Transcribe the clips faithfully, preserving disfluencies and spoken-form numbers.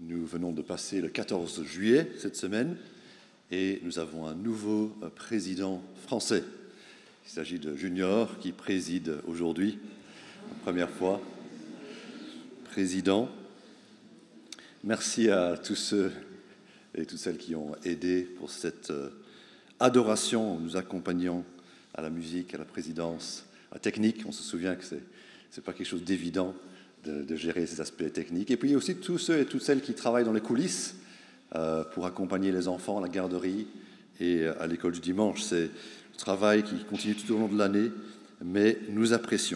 Nous venons de passer le quatorze juillet cette semaine et nous avons un nouveau président français. Il s'agit de Junior qui préside aujourd'hui, la première fois. Président, merci à tous ceux et toutes celles qui ont aidé pour cette adoration, nous accompagnant à la musique, à la présidence, à la technique. On se souvient que ce n'est pas quelque chose d'évident de, de gérer ces aspects techniques. Et puis il y a aussi tous ceux et toutes celles qui travaillent dans les coulisses euh, pour accompagner les enfants à la garderie et à l'école du dimanche. C'est un travail qui continue tout au long de l'année, mais nous apprécions.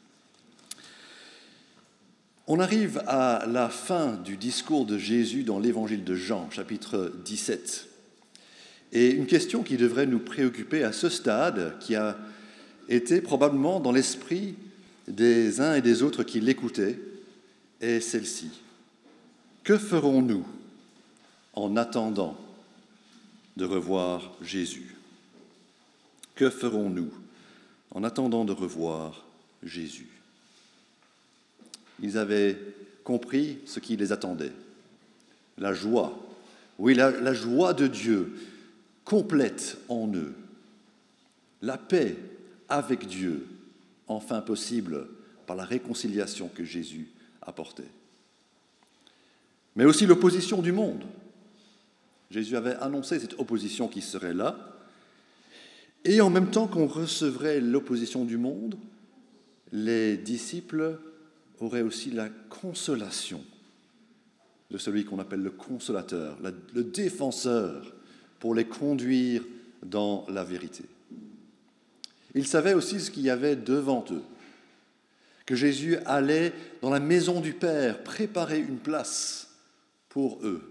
On arrive à la fin du discours de Jésus dans l'évangile de Jean, chapitre dix-sept. Et une question qui devrait nous préoccuper à ce stade, qui a été probablement dans l'esprit des uns et des autres qui l'écoutaient, est celle-ci. Que ferons-nous en attendant de revoir Jésus? Que ferons-nous en attendant de revoir Jésus? Ils avaient compris ce qui les attendait. La joie, oui, la, la joie de Dieu complète en eux. La paix avec Dieu, enfin possible par la réconciliation que Jésus apportait. Mais aussi l'opposition du monde. Jésus avait annoncé cette opposition qui serait là. Et en même temps qu'on recevrait l'opposition du monde, les disciples auraient aussi la consolation de celui qu'on appelle le consolateur, le défenseur, pour les conduire dans la vérité. Ils savaient aussi ce qu'il y avait devant eux, que Jésus allait dans la maison du Père préparer une place pour eux.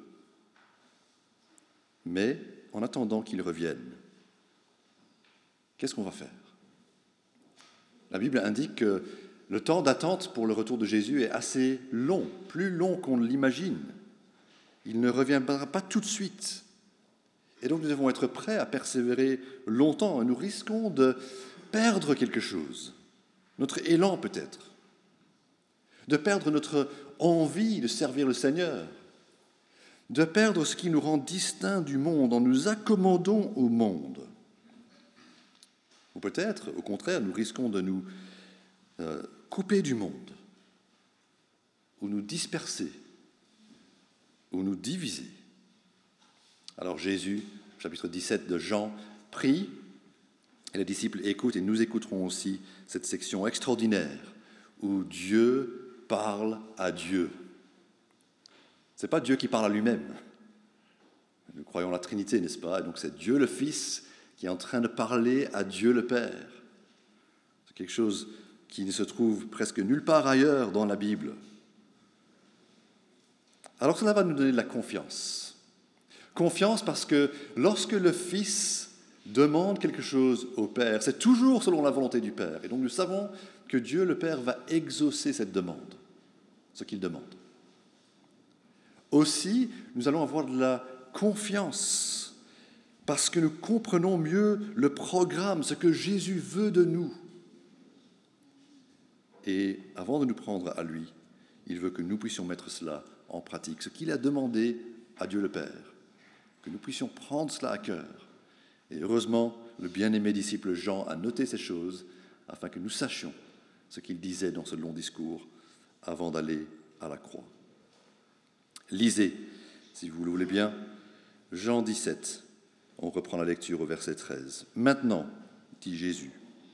Mais en attendant qu'ils reviennent, qu'est-ce qu'on va faire? La Bible indique que le temps d'attente pour le retour de Jésus est assez long, plus long qu'on ne l'imagine. Il ne reviendra pas tout de suite. Et donc nous devons être prêts à persévérer longtemps. Et nous risquons de perdre quelque chose, notre élan peut-être, de perdre notre envie de servir le Seigneur, de perdre ce qui nous rend distincts du monde en nous accommodant au monde. Ou peut-être, au contraire, nous risquons de nous euh, couper du monde, ou nous disperser, ou nous diviser. Alors Jésus, chapitre dix-sept de Jean, prie, et les disciples écoutent, et nous écouterons aussi cette section extraordinaire où Dieu parle à Dieu. Ce n'est pas Dieu qui parle à lui-même. Nous croyons la Trinité, n'est-ce pas? Et donc c'est Dieu le Fils qui est en train de parler à Dieu le Père. C'est quelque chose qui ne se trouve presque nulle part ailleurs dans la Bible. Alors cela va nous donner de la confiance. Confiance parce que lorsque le Fils demande quelque chose au Père, c'est toujours selon la volonté du Père. Et donc nous savons que Dieu le Père va exaucer cette demande, ce qu'il demande. Aussi, nous allons avoir de la confiance parce que nous comprenons mieux le programme, ce que Jésus veut de nous. Et avant de nous prendre à lui, il veut que nous puissions mettre cela en pratique, ce qu'il a demandé à Dieu le Père, que nous puissions prendre cela à cœur. Et heureusement, le bien-aimé disciple Jean a noté ces choses afin que nous sachions ce qu'il disait dans ce long discours avant d'aller à la croix. Lisez, si vous le voulez bien, Jean dix-sept. On reprend la lecture au verset treize. « Maintenant, dit Jésus,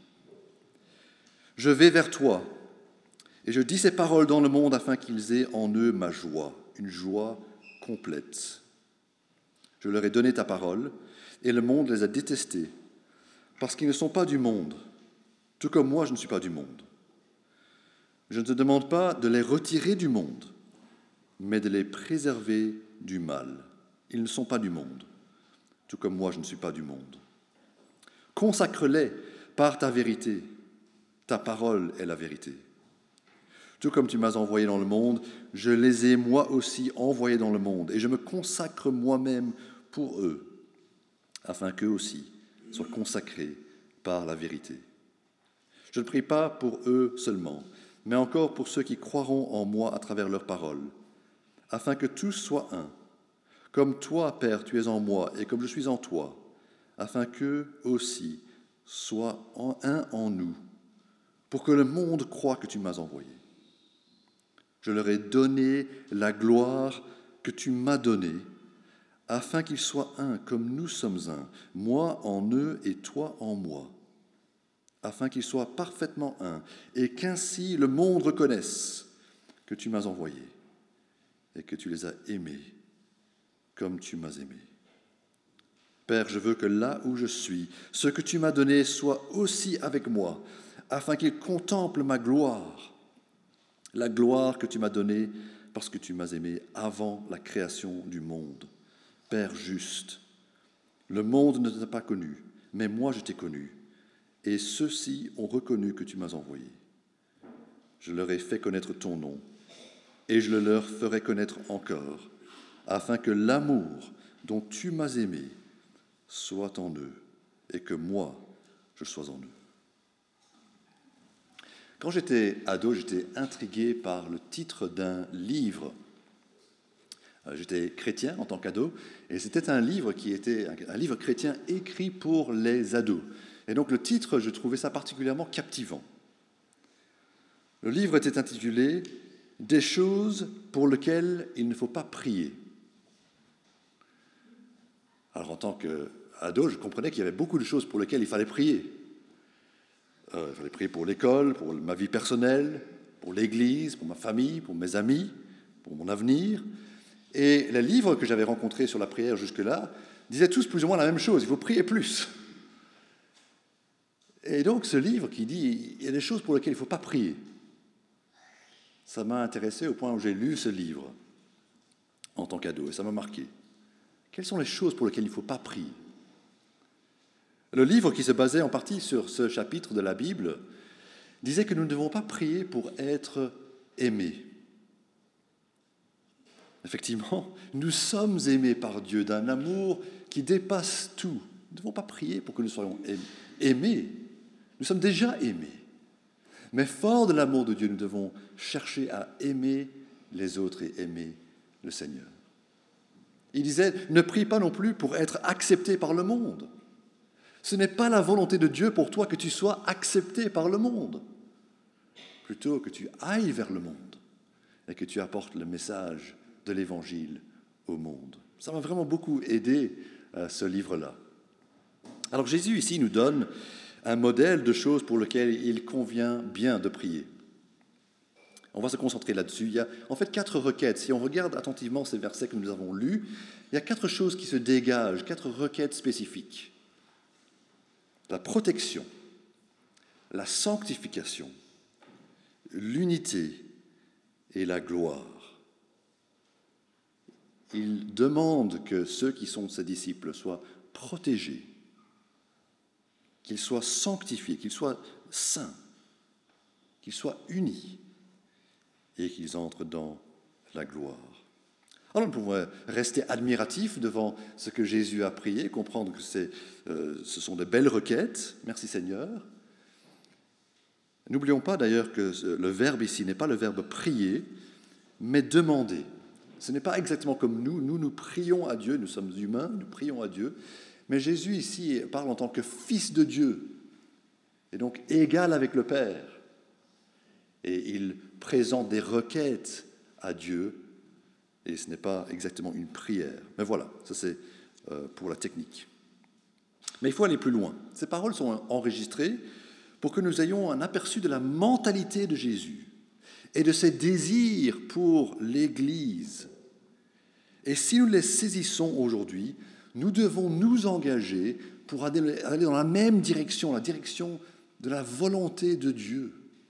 je vais vers toi, et je dis ces paroles dans le monde afin qu'ils aient en eux ma joie, une joie complète. Je leur ai donné ta parole, et le monde les a détestés, parce qu'ils ne sont pas du monde, tout comme moi je ne suis pas du monde. Je ne te demande pas de les retirer du monde, mais de les préserver du mal. Ils ne sont pas du monde, tout comme moi je ne suis pas du monde. Consacre-les par ta vérité, ta parole est la vérité. Tout comme tu m'as envoyé dans le monde, je les ai moi aussi envoyés dans le monde, et je me consacre moi-même pour eux, afin qu'eux aussi soient consacrés par la vérité. Je ne prie pas pour eux seulement, mais encore pour ceux qui croiront en moi à travers leurs paroles, afin que tous soient un. Comme toi, Père, tu es en moi, et comme je suis en toi, afin qu'eux aussi soient en un en nous, pour que le monde croie que tu m'as envoyé. Je leur ai donné la gloire que tu m'as donnée, afin qu'ils soient un comme nous sommes un, moi en eux et toi en moi, afin qu'ils soient parfaitement un, et qu'ainsi le monde reconnaisse que tu m'as envoyé et que tu les as aimés comme tu m'as aimé. Père, je veux que là où je suis, ce que tu m'as donné soit aussi avec moi, afin qu'ils contemplent ma gloire, la gloire que tu m'as donnée parce que tu m'as aimé avant la création du monde. Père juste, le monde ne t'a pas connu, mais moi je t'ai connu, et ceux-ci ont reconnu que tu m'as envoyé. Je leur ai fait connaître ton nom, et je le leur ferai connaître encore, afin que l'amour dont tu m'as aimé soit en eux, et que moi, je sois en eux. Quand j'étais ado, j'étais intrigué par le titre d'un livre. J'étais chrétien en tant qu'ado, et c'était un livre qui était un livre chrétien écrit pour les ados. Et donc le titre, je trouvais ça particulièrement captivant. Le livre était intitulé « Des choses pour lesquelles il ne faut pas prier ». Alors en tant qu'ado, je comprenais qu'il y avait beaucoup de choses pour lesquelles il fallait prier. Euh, il fallait prier pour l'école, pour ma vie personnelle, pour l'Église, pour ma famille, pour mes amis, pour mon avenir. Et les livres que j'avais rencontrés sur la prière jusque-là disaient tous plus ou moins la même chose, il faut prier plus. Et donc ce livre qui dit, il y a des choses pour lesquelles il ne faut pas prier, ça m'a intéressé au point où j'ai lu ce livre en tant qu'ado, et ça m'a marqué. Quelles sont les choses pour lesquelles il ne faut pas prier ? Le livre, qui se basait en partie sur ce chapitre de la Bible, disait que nous ne devons pas prier pour être aimés. Effectivement, nous sommes aimés par Dieu d'un amour qui dépasse tout. Nous ne devons pas prier pour que nous soyons aimés. Nous sommes déjà aimés. Mais fort de l'amour de Dieu, nous devons chercher à aimer les autres et aimer le Seigneur. Il disait, ne prie pas non plus pour être accepté par le monde. Ce n'est pas la volonté de Dieu pour toi que tu sois accepté par le monde. Plutôt que tu ailles vers le monde et que tu apportes le message de l'Évangile au monde. Ça m'a vraiment beaucoup aidé, euh, ce livre-là. Alors Jésus ici nous donne un modèle de choses pour lesquelles il convient bien de prier. On va se concentrer là-dessus. Il y a en fait quatre requêtes. Si on regarde attentivement ces versets que nous avons lus, il y a quatre choses qui se dégagent, quatre requêtes spécifiques. La protection, la sanctification, l'unité et la gloire. Il demande que ceux qui sont ses disciples soient protégés, qu'ils soient sanctifiés, qu'ils soient saints, qu'ils soient unis et qu'ils entrent dans la gloire. Alors nous pouvons rester admiratifs devant ce que Jésus a prié, comprendre que c'est, euh, ce sont de belles requêtes. Merci Seigneur. N'oublions pas d'ailleurs que le verbe ici n'est pas le verbe prier, mais demander. Ce n'est pas exactement comme nous, nous nous prions à Dieu, nous sommes humains, nous prions à Dieu, mais Jésus ici parle en tant que Fils de Dieu, et donc égal avec le Père. Et il présente des requêtes à Dieu, et ce n'est pas exactement une prière. Mais voilà, ça c'est euh, pour la technique. Mais il faut aller plus loin. Ces paroles sont enregistrées pour que nous ayons un aperçu de la mentalité de Jésus et de ses désirs pour l'Église. Et si nous les saisissons aujourd'hui, nous devons nous engager pour aller dans la même direction, la direction de la volonté de Dieu.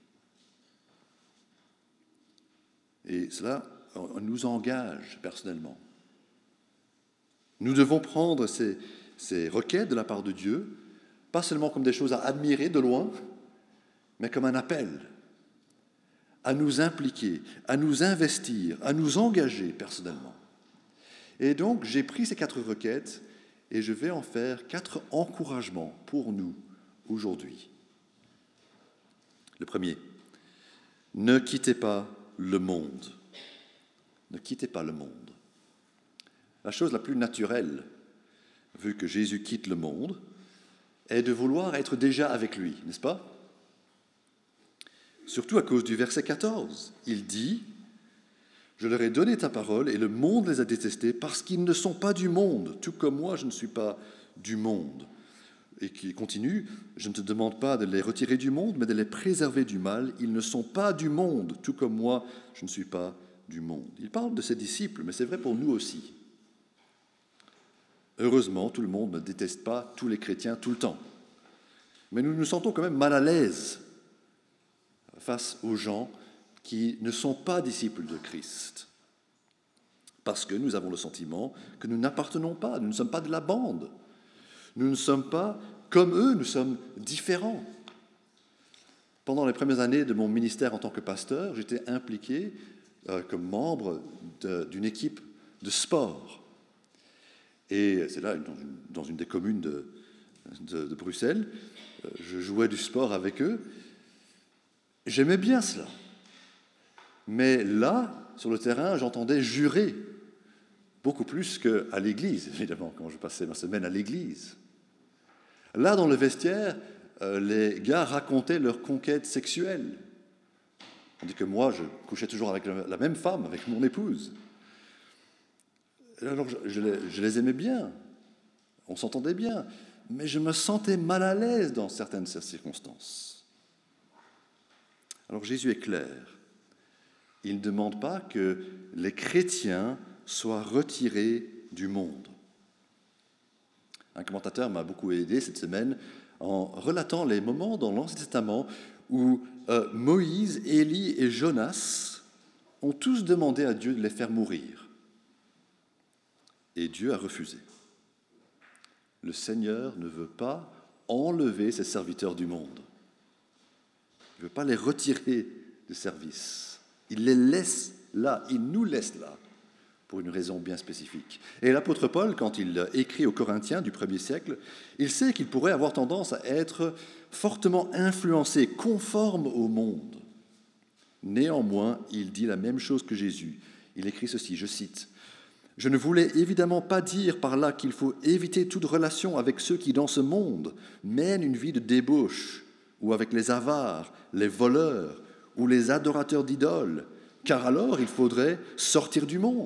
Et cela nous engage personnellement. Nous devons prendre ces, ces requêtes de la part de Dieu, pas seulement comme des choses à admirer de loin, mais comme un appel à nous impliquer, à nous investir, à nous engager personnellement. Et donc, j'ai pris ces quatre requêtes et je vais en faire quatre encouragements pour nous aujourd'hui. Le premier, ne quittez pas le monde. ne quittez pas le monde. La chose la plus naturelle, vu que Jésus quitte le monde, est de vouloir être déjà avec lui, n'est-ce pas? Surtout à cause du verset quatorze. Il dit « Je leur ai donné ta parole et le monde les a détestés parce qu'ils ne sont pas du monde, tout comme moi je ne suis pas du monde. » Et qui continue « Je ne te demande pas de les retirer du monde, mais de les préserver du mal. Ils ne sont pas du monde, tout comme moi je ne suis pas du monde. » Il parle de ses disciples, mais c'est vrai pour nous aussi. Heureusement, tout le monde ne déteste pas tous les chrétiens tout le temps. Mais nous nous sentons quand même mal à l'aise face aux gens qui ne sont pas disciples de Christ. Parce que nous avons le sentiment que nous n'appartenons pas, nous ne sommes pas de la bande. Nous ne sommes pas comme eux, nous sommes différents. Pendant les premières années de mon ministère en tant que pasteur, j'étais impliqué euh, comme membre de, d'une équipe de sport. Et c'est là, dans une, dans une des communes de, de, de Bruxelles, euh, je jouais du sport avec eux. J'aimais bien cela. Mais là, sur le terrain, j'entendais jurer, beaucoup plus qu'à l'église, évidemment, quand je passais ma semaine à l'église. Là, dans le vestiaire, euh, les gars racontaient leurs conquêtes sexuelles. Tandis que moi, je couchais toujours avec la même femme, avec mon épouse. Alors, je, je, les, je les aimais bien, on s'entendait bien, mais je me sentais mal à l'aise dans certaines circonstances. Alors Jésus est clair. Il ne demande pas que les chrétiens soient retirés du monde. Un commentateur m'a beaucoup aidé cette semaine en relatant les moments dans l'Ancien Testament où euh, Moïse, Élie et Jonas ont tous demandé à Dieu de les faire mourir. Et Dieu a refusé. Le Seigneur ne veut pas enlever ses serviteurs du monde. Il ne veut pas les retirer du service. Il les laisse là, il nous laisse là, pour une raison bien spécifique. Et l'apôtre Paul, quand il écrit aux Corinthiens du premier siècle, il sait qu'il pourrait avoir tendance à être fortement influencé, conforme au monde. Néanmoins, il dit la même chose que Jésus. Il écrit ceci, je cite, « Je ne voulais évidemment pas dire par là qu'il faut éviter toute relation avec ceux qui, dans ce monde, mènent une vie de débauche, ou avec les avares, les voleurs, ou les adorateurs d'idoles, car alors il faudrait sortir du monde. »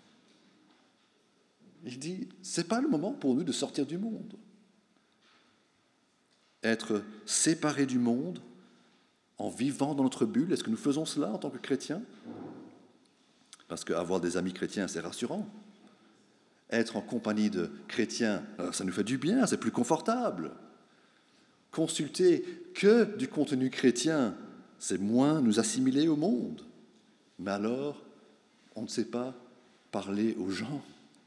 Il dit, ce n'est pas le moment pour nous de sortir du monde. Être séparés du monde, en vivant dans notre bulle, est-ce que nous faisons cela en tant que chrétiens ? Parce qu'avoir des amis chrétiens, c'est rassurant. Être en compagnie de chrétiens, ça nous fait du bien, c'est plus confortable. Consulter que du contenu chrétien, c'est moins nous assimiler au monde. Mais alors, on ne sait pas parler aux gens.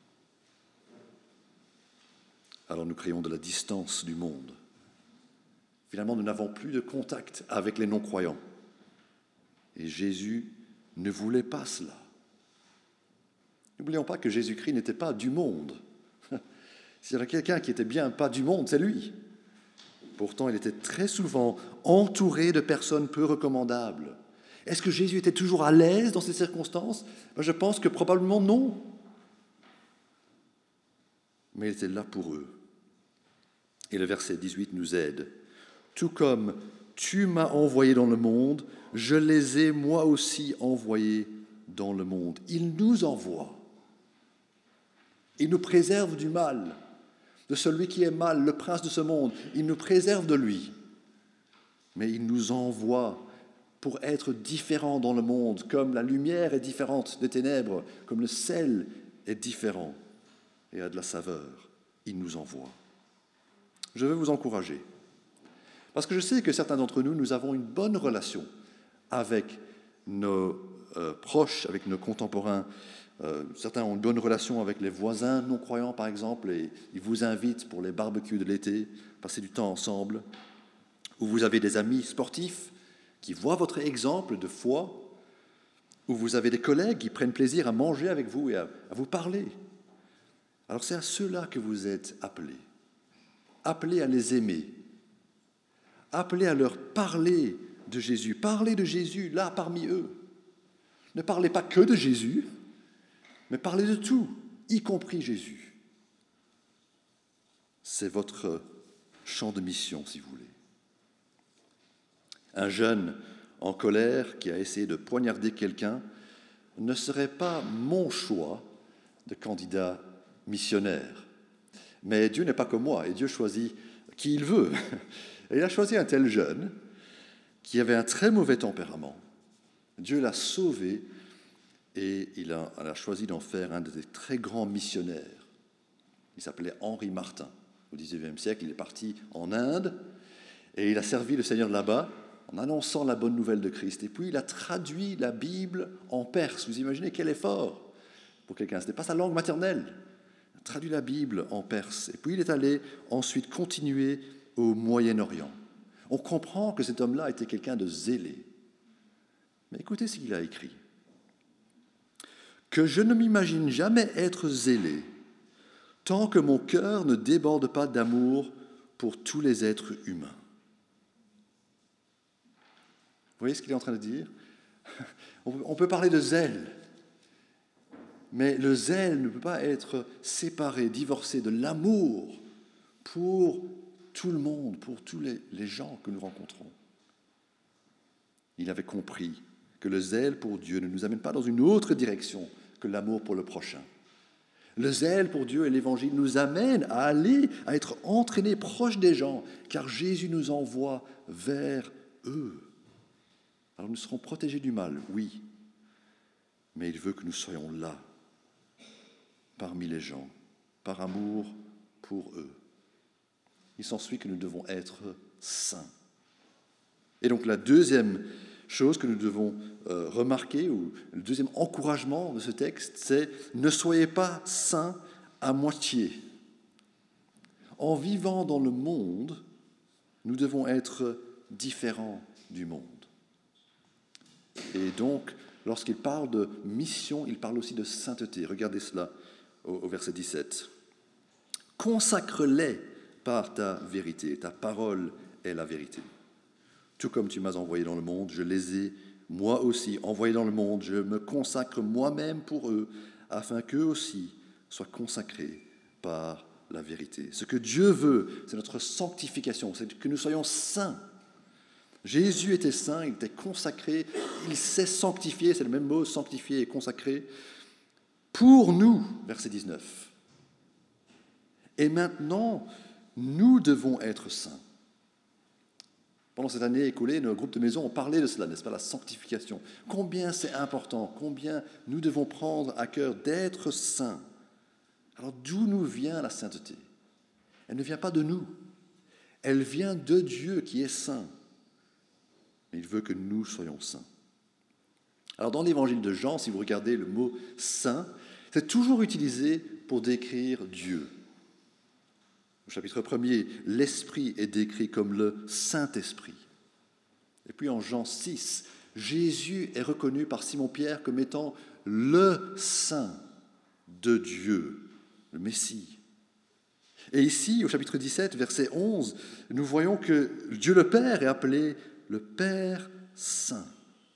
Alors nous créons de la distance du monde. Finalement, nous n'avons plus de contact avec les non-croyants. Et Jésus ne voulait pas cela. N'oublions pas que Jésus-Christ n'était pas du monde. S'il y avait quelqu'un qui était bien pas du monde, c'est lui. Pourtant, il était très souvent entouré de personnes peu recommandables. Est-ce que Jésus était toujours à l'aise dans ces circonstances ? Je pense que probablement non. Mais il était là pour eux. Et le verset dix-huit nous aide. « Tout comme tu m'as envoyé dans le monde, je les ai moi aussi envoyés dans le monde. » Il nous envoie. Il nous préserve du mal, de celui qui est mal, le prince de ce monde. Il nous préserve de lui. Mais il nous envoie pour être différents dans le monde, comme la lumière est différente des ténèbres, comme le sel est différent et a de la saveur. Il nous envoie. Je veux vous encourager, parce que je sais que certains d'entre nous, nous avons une bonne relation avec nos euh, proches, avec nos contemporains. Euh, certains ont une bonne relation avec les voisins non-croyants, par exemple, et ils vous invitent pour les barbecues de l'été, passer du temps ensemble. Ou vous avez des amis sportifs qui voient votre exemple de foi, ou vous avez des collègues qui prennent plaisir à manger avec vous et à, à vous parler. Alors c'est à ceux-là que vous êtes appelés. Appelés à les aimer. Appelés à leur parler de Jésus. Parlez de Jésus là parmi eux. Ne parlez pas que de Jésus, mais parlez de tout, y compris Jésus. C'est votre champ de mission, si vous voulez. Un jeune en colère qui a essayé de poignarder quelqu'un ne serait pas mon choix de candidat missionnaire. Mais Dieu n'est pas comme moi, et Dieu choisit qui il veut. Et il a choisi un tel jeune qui avait un très mauvais tempérament. Dieu l'a sauvé et il a, il a choisi d'en faire un des très grands missionnaires. Il s'appelait Henri Martin. Au dix-neuvième siècle, il est parti en Inde et il a servi le Seigneur là-bas en annonçant la bonne nouvelle de Christ. Et puis il a traduit la Bible en perse. Vous imaginez quel effort pour quelqu'un. Ce n'était pas sa langue maternelle. Il a traduit la Bible en perse. Et puis il est allé ensuite continuer au Moyen-Orient. On comprend que cet homme-là était quelqu'un de zélé. Mais écoutez ce qu'il a écrit. « Que je ne m'imagine jamais être zélé, tant que mon cœur ne déborde pas d'amour pour tous les êtres humains. » Vous voyez ce qu'il est en train de dire ? On peut parler de zèle, mais le zèle ne peut pas être séparé, divorcé de l'amour pour tout le monde, pour tous les, les gens que nous rencontrons. Il avait compris que le zèle pour Dieu ne nous amène pas dans une autre direction que l'amour pour le prochain. Le zèle pour Dieu et l'Évangile nous amène à aller, à être entraînés proches des gens, car Jésus nous envoie vers eux. Alors nous serons protégés du mal, oui, mais il veut que nous soyons là, parmi les gens, par amour pour eux. Il s'ensuit que nous devons être saints. Et donc la deuxième chose que nous devons euh, remarquer, ou le deuxième encouragement de ce texte, c'est « Ne soyez pas saints à moitié ». En vivant dans le monde, nous devons être différents du monde. Et donc, lorsqu'il parle de mission, il parle aussi de sainteté. Regardez cela au, au verset dix-sept. « Consacre-les par ta vérité, ta parole est la vérité. Tout comme tu m'as envoyé dans le monde, je les ai moi aussi envoyés dans le monde, je me consacre moi-même pour eux, afin qu'eux aussi soient consacrés par la vérité. » Ce que Dieu veut, c'est notre sanctification, c'est que nous soyons saints. Jésus était saint, il était consacré, il s'est sanctifié, c'est le même mot, sanctifié et consacré, pour nous, verset dix-neuf. Et maintenant, nous devons être saints. Pendant cette année écoulée, nos groupes de maison ont parlé de cela, n'est-ce pas, la sanctification. Combien c'est important, combien nous devons prendre à cœur d'être saints. Alors d'où nous vient la sainteté ? Elle ne vient pas de nous, elle vient de Dieu qui est saint. Mais il veut que nous soyons saints. Alors dans l'évangile de Jean, si vous regardez le mot « saint », c'est toujours utilisé pour décrire Dieu. Au chapitre premier, l'Esprit est décrit comme le Saint-Esprit. Et puis en Jean six, Jésus est reconnu par Simon-Pierre comme étant le Saint de Dieu, le Messie. Et ici, au chapitre dix-sept, verset onze, nous voyons que Dieu le Père est appelé le Père Saint.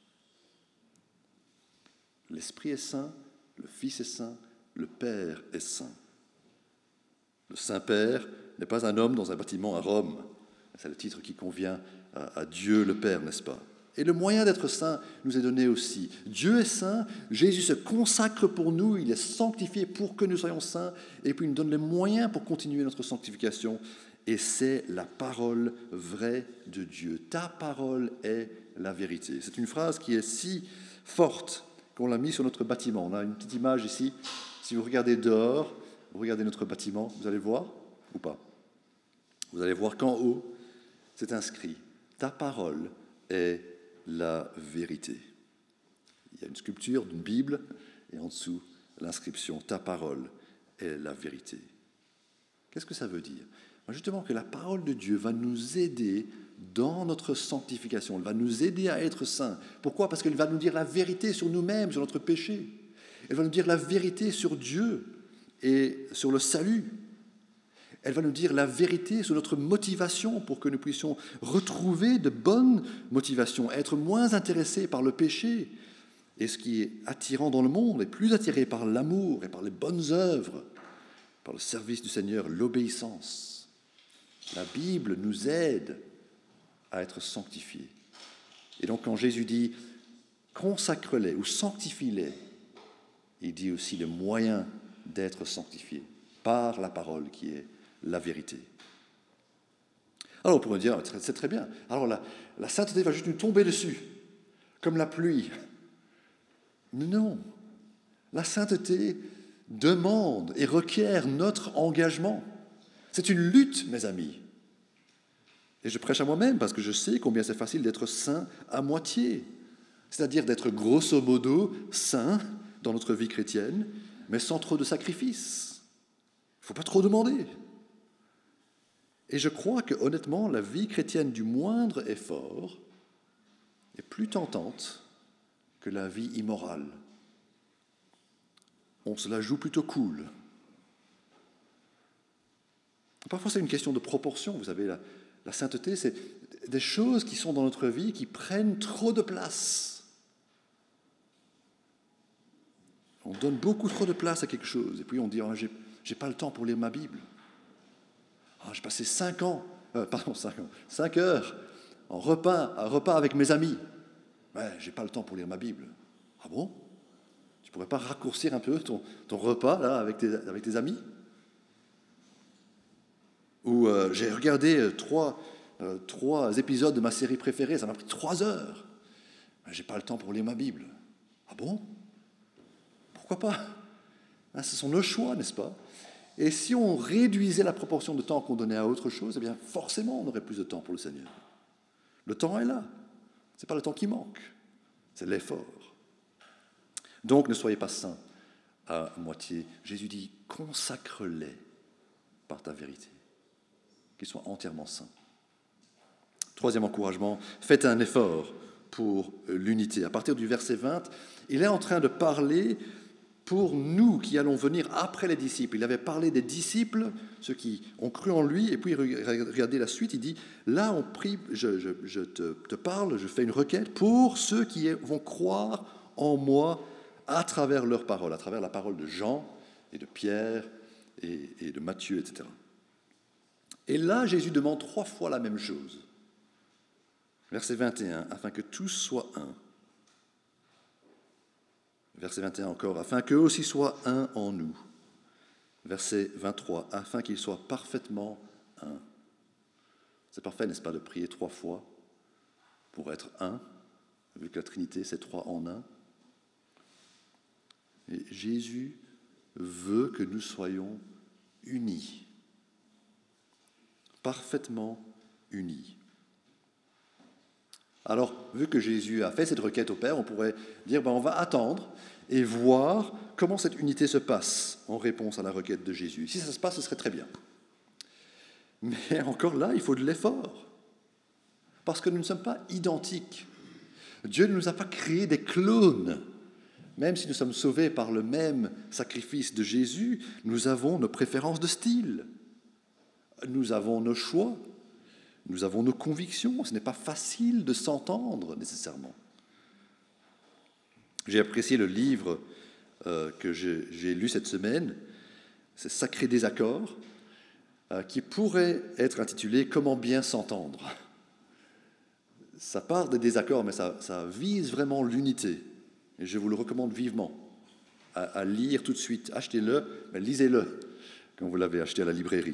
L'Esprit est saint, le Fils est saint, le Père est saint. Le Saint-Père n'est pas un homme dans un bâtiment à Rome. C'est le titre qui convient à, à Dieu le Père, n'est-ce pas ? Et le moyen d'être saint nous est donné aussi. Dieu est saint, Jésus se consacre pour nous, il est sanctifié pour que nous soyons saints, et puis il nous donne les moyens pour continuer notre sanctification. Et c'est la parole vraie de Dieu. Ta parole est la vérité. C'est une phrase qui est si forte qu'on l'a mise sur notre bâtiment. On a une petite image ici. Si vous regardez dehors, vous regardez notre bâtiment, vous allez voir ou pas ? Vous allez voir qu'en haut, c'est inscrit « Ta parole est la vérité ». Il y a une sculpture d'une Bible et en dessous, l'inscription « Ta parole est la vérité ». Qu'est-ce que ça veut dire ? Justement que la parole de Dieu va nous aider dans notre sanctification, elle va nous aider à être saints. Pourquoi ? Parce qu'elle va nous dire la vérité sur nous-mêmes, sur notre péché. Elle va nous dire la vérité sur Dieu et sur le salut. Elle va nous dire la vérité sur notre motivation pour que nous puissions retrouver de bonnes motivations, être moins intéressés par le péché, Et ce qui est attirant dans le monde est plus attiré par l'amour et par les bonnes œuvres, par le service du Seigneur, l'obéissance. La Bible nous aide à être sanctifiés. Et donc quand Jésus dit « consacre-les » ou « sanctifie-les », il dit aussi le moyen d'être sanctifié par la parole qui est la vérité. Alors on pourrait dire « c'est très bien, alors la, la sainteté va juste nous tomber dessus, comme la pluie ». Non, la sainteté demande et requiert notre engagement. C'est une lutte, mes amis. Et je prêche à moi-même parce que je sais combien c'est facile d'être saint à moitié, c'est-à-dire d'être grosso modo saint dans notre vie chrétienne, mais sans trop de sacrifices. Il ne faut pas trop demander. Et je crois que, honnêtement, la vie chrétienne du moindre effort est plus tentante que la vie immorale. On se la joue plutôt cool. Parfois, c'est une question de proportion. Vous savez, la, la sainteté, c'est des choses qui sont dans notre vie qui prennent trop de place. On donne beaucoup trop de place à quelque chose. Et puis on dit, oh, j'ai, j'ai pas le temps pour lire ma Bible. Oh, j'ai passé cinq ans, euh, pardon, cinq ans, cinq heures en repas, un repas avec mes amis. Ouais, j'ai pas le temps pour lire ma Bible. Ah bon? Tu pourrais pas raccourcir un peu ton, ton repas là, avec, tes, avec tes amis? Ou euh, j'ai regardé euh, trois, euh, trois épisodes de ma série préférée, ça m'a pris trois heures. Mais j'ai pas le temps pour lire ma Bible. Ah bon? Pourquoi pas? Hein, ce sont nos choix, n'est-ce pas? Et si on réduisait la proportion de temps qu'on donnait à autre chose, eh bien forcément on aurait plus de temps pour le Seigneur. Le temps est là. Ce n'est pas le temps qui manque, c'est l'effort. Donc ne soyez pas saints à moitié. Jésus dit, consacre-les par ta vérité, qu'ils soient entièrement saints. Troisième encouragement, faites un effort pour l'unité. À partir du verset vingt, il est en train de parler pour nous qui allons venir après les disciples. Il avait parlé des disciples, ceux qui ont cru en lui, et puis regardez la suite, il dit, là on prie, je, je, je te, te parle, je fais une requête pour ceux qui vont croire en moi à travers leur parole, à travers la parole de Jean et de Pierre et, et de Matthieu, et cetera. Et là, Jésus demande trois fois la même chose. Verset vingt et un, afin que tous soient un. Verset vingt et un encore, afin qu'eux aussi soient un en nous. Verset vingt-trois, afin qu'ils soient parfaitement un. C'est parfait, n'est-ce pas, de prier trois fois pour être un, vu que la Trinité, c'est trois en un. Et Jésus veut que nous soyons unis, parfaitement unis. Alors, vu que Jésus a fait cette requête au Père, on pourrait dire, ben, on va attendre et voir comment cette unité se passe en réponse à la requête de Jésus. Si ça se passe, ce serait très bien. Mais encore là, il faut de l'effort, parce que nous ne sommes pas identiques. Dieu ne nous a pas créés des clones. Même si nous sommes sauvés par le même sacrifice de Jésus, nous avons nos préférences de style. Nous avons nos choix. Nous avons nos convictions. Ce n'est pas facile de s'entendre nécessairement. J'ai apprécié le livre euh, que j'ai, j'ai lu cette semaine. C'est Sacré désaccord, euh, qui pourrait être intitulé « Comment bien s'entendre ». Ça part des désaccords, mais ça, ça vise vraiment l'unité. Et je vous le recommande vivement à, à lire tout de suite. Achetez-le, mais lisez-le quand vous l'avez acheté à la librairie.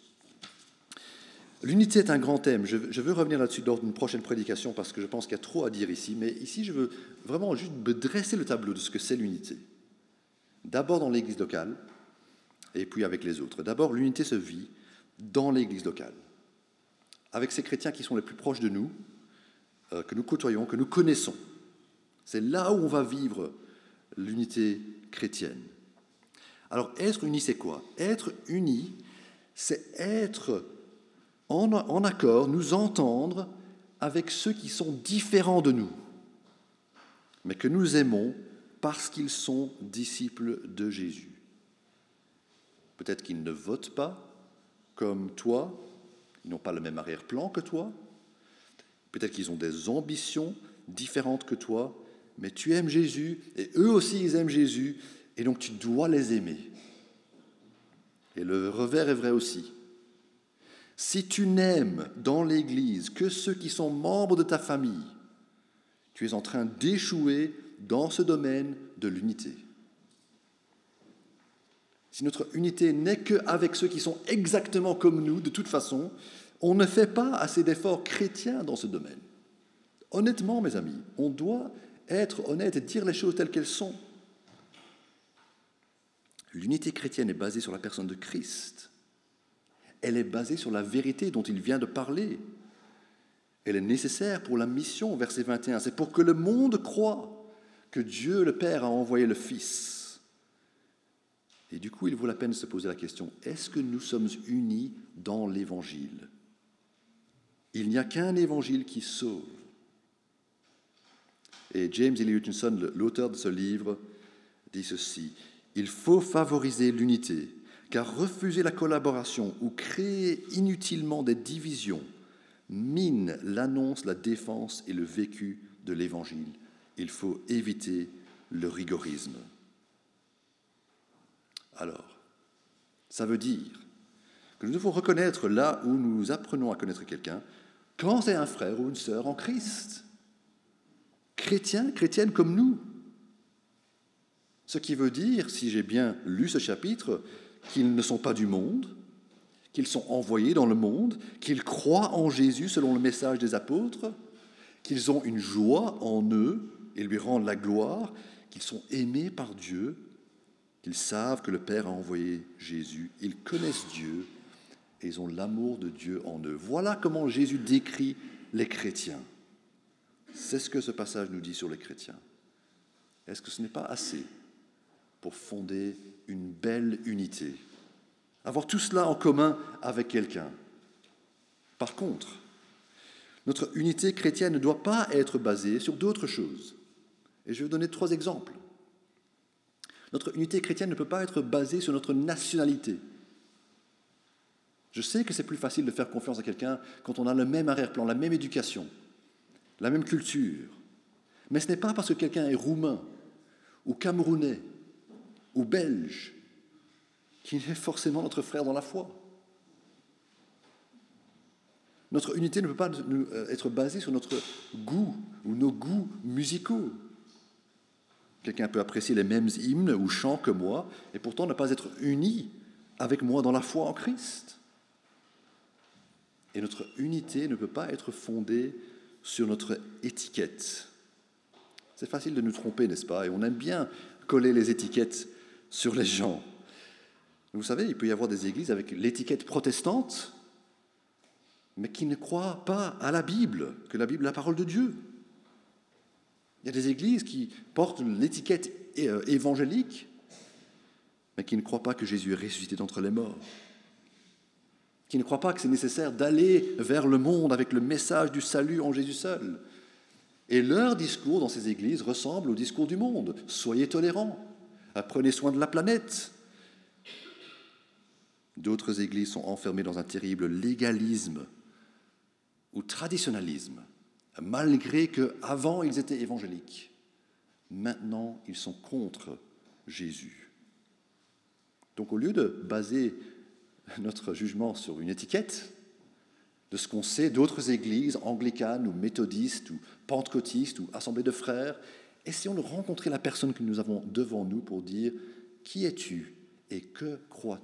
L'unité est un grand thème. Je, je veux revenir là-dessus lors d'une prochaine prédication parce que je pense qu'il y a trop à dire ici. Mais ici, je veux vraiment juste me dresser le tableau de ce que c'est l'unité. D'abord dans l'église locale et puis avec les autres. D'abord, l'unité se vit dans l'église locale, avec ces chrétiens qui sont les plus proches de nous, euh, que nous côtoyons, que nous connaissons. C'est là où on va vivre l'unité chrétienne. Alors, être uni, c'est quoi? Être uni, c'est être en, en accord, nous entendre avec ceux qui sont différents de nous, mais que nous aimons parce qu'ils sont disciples de Jésus. Peut-être qu'ils ne votent pas comme toi, ils n'ont pas le même arrière-plan que toi, peut-être qu'ils ont des ambitions différentes que toi, mais tu aimes Jésus, et eux aussi ils aiment Jésus, et donc tu dois les aimer. Et le revers est vrai aussi. Si tu n'aimes dans l'Église que ceux qui sont membres de ta famille, tu es en train d'échouer dans ce domaine de l'unité. Si notre unité n'est qu'avec ceux qui sont exactement comme nous, de toute façon, on ne fait pas assez d'efforts chrétiens dans ce domaine. Honnêtement, mes amis, on doit être honnête et dire les choses telles qu'elles sont. L'unité chrétienne est basée sur la personne de Christ. Elle est basée sur la vérité dont il vient de parler. Elle est nécessaire pour la mission, verset vingt et un. C'est pour que le monde croie que Dieu le Père a envoyé le Fils. Et du coup, il vaut la peine de se poser la question, est-ce que nous sommes unis dans l'Évangile ? Il n'y a qu'un Évangile qui sauve. Et James Elliott Hutchinson, l'auteur de ce livre, dit ceci, « Il faut favoriser l'unité, car refuser la collaboration ou créer inutilement des divisions mine l'annonce, la défense et le vécu de l'Évangile. Il faut éviter le rigorisme. » Alors, ça veut dire que nous devons reconnaître là où nous apprenons à connaître quelqu'un, quand c'est un frère ou une sœur en Christ, chrétien, chrétienne comme nous. Ce qui veut dire, si j'ai bien lu ce chapitre, qu'ils ne sont pas du monde, qu'ils sont envoyés dans le monde, qu'ils croient en Jésus selon le message des apôtres, qu'ils ont une joie en eux et lui rendent la gloire, qu'ils sont aimés par Dieu, qu'ils savent que le Père a envoyé Jésus, ils connaissent Dieu et ils ont l'amour de Dieu en eux. Voilà comment Jésus décrit les chrétiens. C'est ce que ce passage nous dit sur les chrétiens. Est-ce que ce n'est pas assez pour fonder une belle unité? Avoir tout cela en commun avec quelqu'un. Par contre, notre unité chrétienne ne doit pas être basée sur d'autres choses. Et je vais vous donner trois exemples. Notre unité chrétienne ne peut pas être basée sur notre nationalité. Je sais que c'est plus facile de faire confiance à quelqu'un quand on a le même arrière-plan, la même éducation, la même culture. Mais ce n'est pas parce que quelqu'un est roumain, ou camerounais, ou belge, qu'il est forcément notre frère dans la foi. Notre unité ne peut pas être basée sur notre goût ou nos goûts musicaux. Quelqu'un peut apprécier les mêmes hymnes ou chants que moi et pourtant ne pas être uni avec moi dans la foi en Christ. Et notre unité ne peut pas être fondée sur notre étiquette. C'est facile de nous tromper, n'est-ce pas? Et on aime bien coller les étiquettes sur les gens. Vous savez, il peut y avoir des églises avec l'étiquette protestante, mais qui ne croient pas à la Bible, que la Bible est la parole de Dieu. Il y a des églises qui portent l'étiquette évangélique, mais qui ne croient pas que Jésus est ressuscité d'entre les morts, qui ne croient pas que c'est nécessaire d'aller vers le monde avec le message du salut en Jésus seul. Et leur discours dans ces églises ressemble au discours du monde. Soyez tolérants, prenez soin de la planète. D'autres églises sont enfermées dans un terrible légalisme ou traditionnalisme, malgré qu'avant ils étaient évangéliques. Maintenant, ils sont contre Jésus. Donc au lieu de baser notre jugement sur une étiquette de ce qu'on sait d'autres églises anglicanes ou méthodistes ou pentecôtistes ou assemblées de frères, essayons de rencontrer la personne que nous avons devant nous pour dire « Qui es-tu et que crois-tu »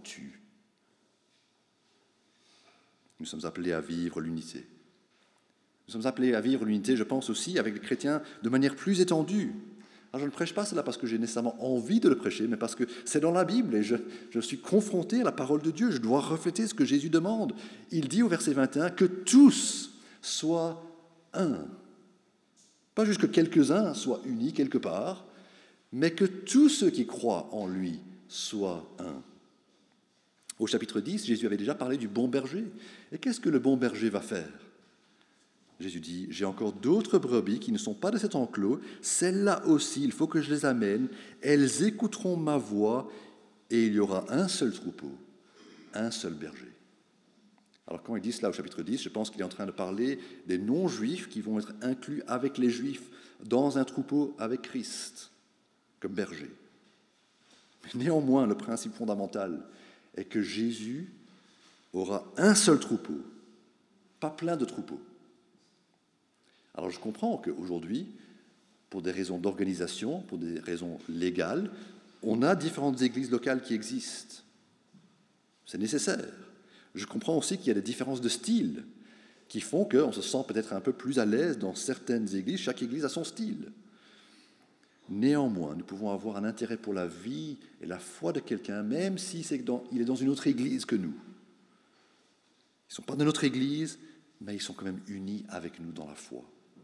Nous sommes appelés à vivre l'unité. Nous sommes appelés à vivre l'unité, je pense aussi, avec les chrétiens de manière plus étendue. Alors, je ne prêche pas cela parce que j'ai nécessairement envie de le prêcher, mais parce que c'est dans la Bible et je, je suis confronté à la parole de Dieu. Je dois refléter ce que Jésus demande. Il dit au verset vingt et un que tous soient un. Pas juste que quelques-uns soient unis quelque part, mais que tous ceux qui croient en lui soient un. Au chapitre dix, Jésus avait déjà parlé du bon berger. Et qu'est-ce que le bon berger va faire? Jésus dit, « J'ai encore d'autres brebis qui ne sont pas de cet enclos. Celles-là aussi, il faut que je les amène. Elles écouteront ma voix et il y aura un seul troupeau, un seul berger. » Alors quand il dit cela au chapitre dix, je pense qu'il est en train de parler des non-juifs qui vont être inclus avec les juifs dans un troupeau avec Christ, comme berger. Mais néanmoins, le principe fondamental est que Jésus aura un seul troupeau, pas plein de troupeaux. Alors je comprends qu'aujourd'hui, pour des raisons d'organisation, pour des raisons légales, on a différentes églises locales qui existent. C'est nécessaire. Je comprends aussi qu'il y a des différences de style qui font qu'on se sent peut-être un peu plus à l'aise dans certaines églises. Chaque église a son style. Néanmoins, nous pouvons avoir un intérêt pour la vie et la foi de quelqu'un, même si c'est dans, il est dans une autre église que nous. Ils ne sont pas de notre église, mais ils sont quand même unis avec nous dans la foi.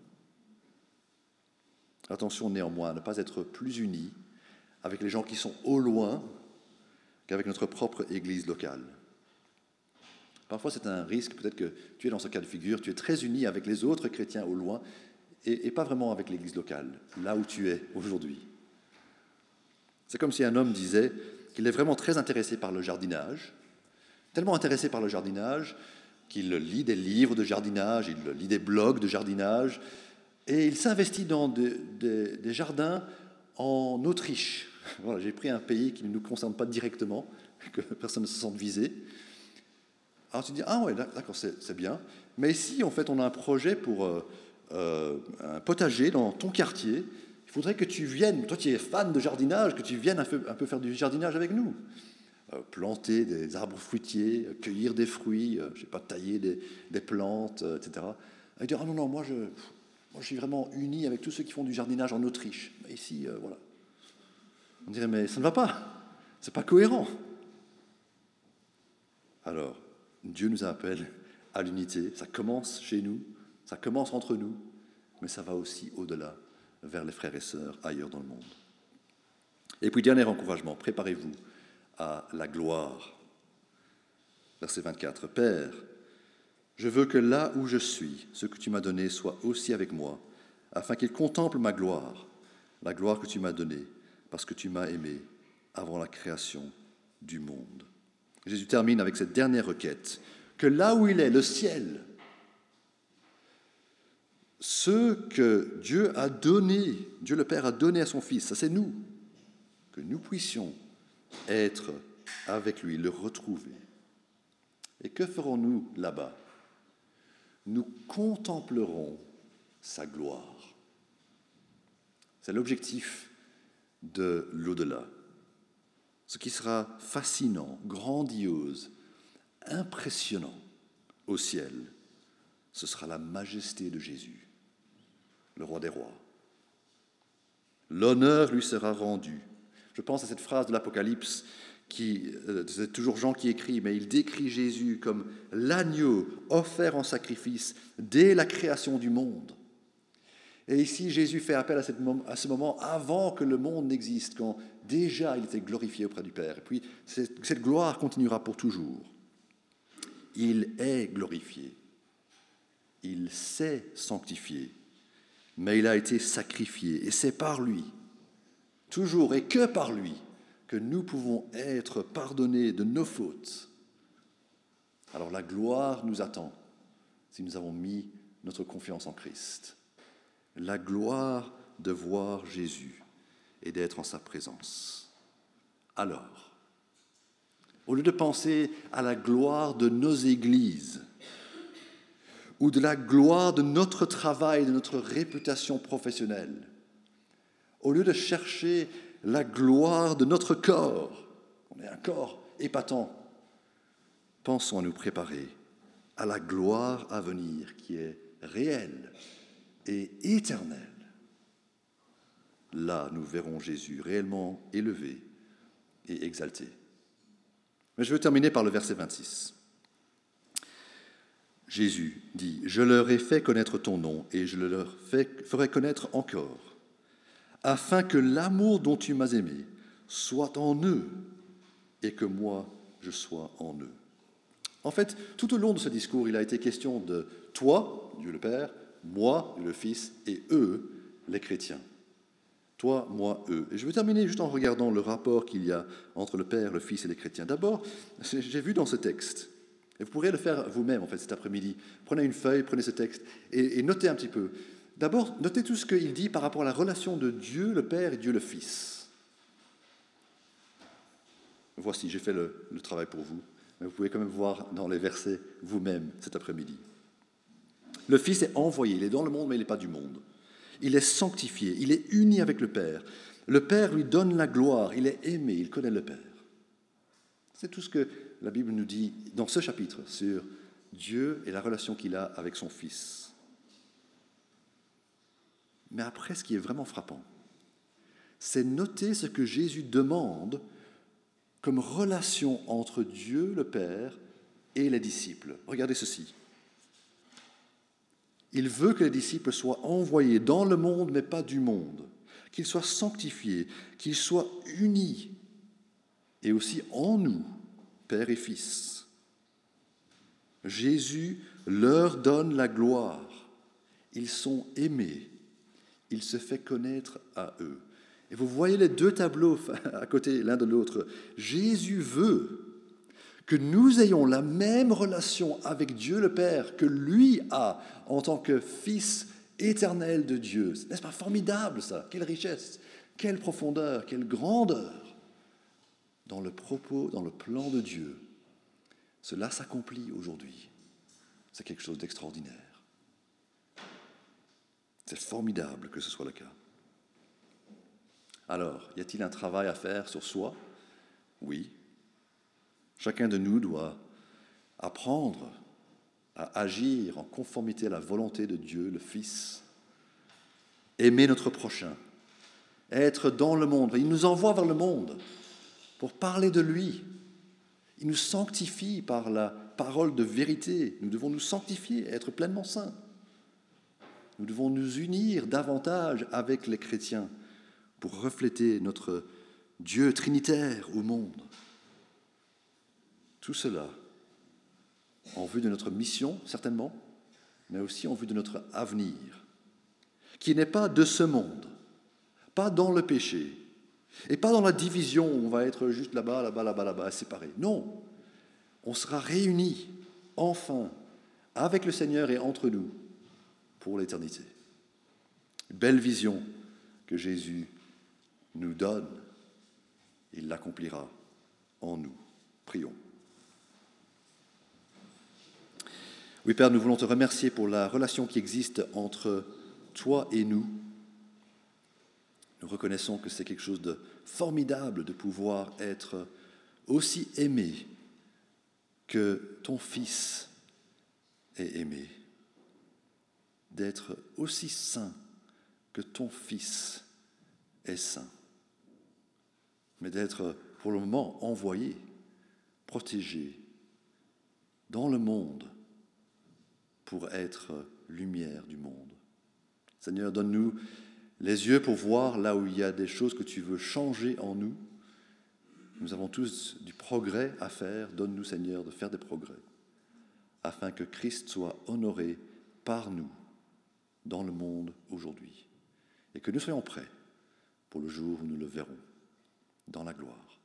Attention néanmoins à ne pas être plus unis avec les gens qui sont au loin qu'avec notre propre église locale. Parfois, c'est un risque, peut-être que tu es dans ce cas de figure, tu es très uni avec les autres chrétiens au loin et, et pas vraiment avec l'église locale, là où tu es aujourd'hui. C'est comme si un homme disait qu'il est vraiment très intéressé par le jardinage, tellement intéressé par le jardinage qu'il lit des livres de jardinage, il lit des blogs de jardinage, et il s'investit dans de, de, des jardins en Autriche. Voilà, j'ai pris un pays qui ne nous concerne pas directement, que personne ne se sente visé. Alors tu te dis, ah ouais, d'accord, c'est, c'est bien. Mais ici, en fait, on a un projet pour euh, euh, un potager dans ton quartier. Il faudrait que tu viennes, toi qui es fan de jardinage, que tu viennes un peu, un peu faire du jardinage avec nous. Euh, planter des arbres fruitiers, cueillir des fruits, euh, je sais pas, tailler des, des plantes, euh, et cetera. Et dire, ah non, non, moi je, moi je suis vraiment uni avec tous ceux qui font du jardinage en Autriche. Mais ici, euh, voilà. On dirait, mais ça ne va pas. C'est pas cohérent. Alors, Dieu nous appelle à l'unité. Ça commence chez nous, ça commence entre nous, mais ça va aussi au-delà, vers les frères et sœurs ailleurs dans le monde. Et puis, dernier encouragement, préparez-vous à la gloire. Verset vingt-quatre. Père, je veux que là où je suis, ce que tu m'as donné soit aussi avec moi, afin qu'il contemple ma gloire, la gloire que tu m'as donnée, parce que tu m'as aimé avant la création du monde. Jésus termine avec cette dernière requête, que là où il est, le ciel, ce que Dieu a donné, Dieu le Père a donné à son Fils, ça c'est nous, que nous puissions être avec lui, le retrouver. Et que ferons-nous là-bas? Nous contemplerons sa gloire. C'est l'objectif de l'au-delà. Ce qui sera fascinant, grandiose, impressionnant au ciel, ce sera la majesté de Jésus, le roi des rois. L'honneur lui sera rendu. Je pense à cette phrase de l'Apocalypse, qui, euh, c'est toujours Jean qui écrit, mais il décrit Jésus comme l'agneau offert en sacrifice dès la création du monde. Et ici, Jésus fait appel à, cette, à ce moment avant que le monde n'existe, quand déjà il était glorifié auprès du Père. Et puis, cette, cette gloire continuera pour toujours. Il est glorifié. Il s'est sanctifié. Mais il a été sacrifié. Et c'est par lui, toujours et que par lui, que nous pouvons être pardonnés de nos fautes. Alors la gloire nous attend si nous avons mis notre confiance en Christ. La gloire de voir Jésus et d'être en sa présence. Alors, au lieu de penser à la gloire de nos églises ou de la gloire de notre travail, de notre réputation professionnelle, au lieu de chercher la gloire de notre corps, on est un corps épatant, pensons à nous préparer à la gloire à venir qui est réelle et éternelle. Là, nous verrons Jésus réellement élevé et exalté. Mais je veux terminer par le verset vingt-six. Jésus dit « Je leur ai fait connaître ton nom et je le leur ferai connaître encore, afin que l'amour dont tu m'as aimé soit en eux et que moi, je sois en eux. » En fait, tout au long de ce discours, il a été question de toi, Dieu le Père, moi, le Fils, et eux, les chrétiens. Toi, moi, eux. Et je veux terminer juste en regardant le rapport qu'il y a entre le Père, le Fils et les chrétiens. D'abord, j'ai vu dans ce texte, et vous pourrez le faire vous-même en fait cet après-midi, prenez une feuille, prenez ce texte, et, et notez un petit peu. D'abord, notez tout ce qu'il dit par rapport à la relation de Dieu le Père et Dieu le Fils. Voici, j'ai fait le, le travail pour vous, mais vous pouvez quand même voir dans les versets vous-même cet après-midi. Le Fils est envoyé, il est dans le monde, mais il n'est pas du monde. Il est sanctifié, il est uni avec le Père. Le Père lui donne la gloire, il est aimé, il connaît le Père. C'est tout ce que la Bible nous dit dans ce chapitre sur Dieu et la relation qu'il a avec son Fils. Mais après, ce qui est vraiment frappant, c'est noter ce que Jésus demande comme relation entre Dieu, le Père, et les disciples. Regardez ceci. Il veut que les disciples soient envoyés dans le monde, mais pas du monde, qu'ils soient sanctifiés, qu'ils soient unis, et aussi en nous, Père et Fils. Jésus leur donne la gloire. Ils sont aimés. Il se fait connaître à eux. Et vous voyez les deux tableaux à côté l'un de l'autre. Jésus veut que nous ayons la même relation avec Dieu le Père que lui a en tant que Fils éternel de Dieu. N'est-ce pas formidable ça? Quelle richesse, quelle profondeur, quelle grandeur dans le propos, dans le plan de Dieu. Cela s'accomplit aujourd'hui. C'est quelque chose d'extraordinaire. C'est formidable que ce soit le cas. Alors, y a-t-il un travail à faire sur soi? Oui. Chacun de nous doit apprendre à agir en conformité à la volonté de Dieu, le Fils, aimer notre prochain, être dans le monde. Il nous envoie vers le monde pour parler de lui. Il nous sanctifie par la parole de vérité. Nous devons nous sanctifier, être pleinement saints. Nous devons nous unir davantage avec les chrétiens pour refléter notre Dieu trinitaire au monde. Tout cela en vue de notre mission, certainement, mais aussi en vue de notre avenir, qui n'est pas de ce monde, pas dans le péché, et pas dans la division où on va être juste là-bas, là-bas, là-bas, là-bas, séparés. Non, on sera réunis, enfin, avec le Seigneur et entre nous, pour l'éternité. Belle vision que Jésus nous donne. Il l'accomplira en nous. Prions. Oui, Père, nous voulons te remercier pour la relation qui existe entre toi et nous. Nous reconnaissons que c'est quelque chose de formidable de pouvoir être aussi aimé que ton Fils est aimé, d'être aussi saint que ton Fils est saint, mais d'être pour le moment envoyé, protégé dans le monde pour être lumière du monde. Seigneur, donne-nous les yeux pour voir là où il y a des choses que tu veux changer en nous. Nous avons tous du progrès à faire. Donne-nous, Seigneur, de faire des progrès afin que Christ soit honoré par nous dans le monde aujourd'hui et que nous soyons prêts pour le jour où nous le verrons dans la gloire.